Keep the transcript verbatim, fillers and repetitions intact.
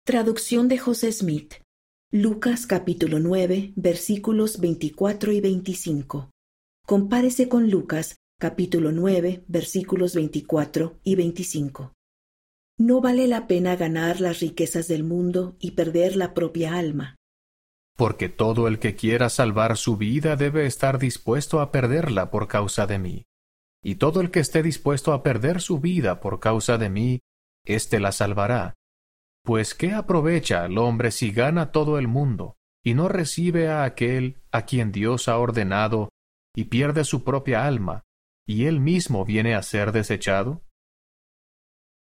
Traducción de José Smith. Lucas capítulo nueve, versículos veinticuatro y veinticinco. Compárese con Lucas capítulo nueve, versículos veinticuatro y veinticinco. No vale la pena ganar las riquezas del mundo y perder la propia alma. Porque todo el que quiera salvar su vida debe estar dispuesto a perderla por causa de mí. Y todo el que esté dispuesto a perder su vida por causa de mí, éste la salvará. Pues ¿qué aprovecha al hombre si gana todo el mundo, y no recibe a aquel a quien Dios ha ordenado, y pierde su propia alma, y él mismo viene a ser desechado?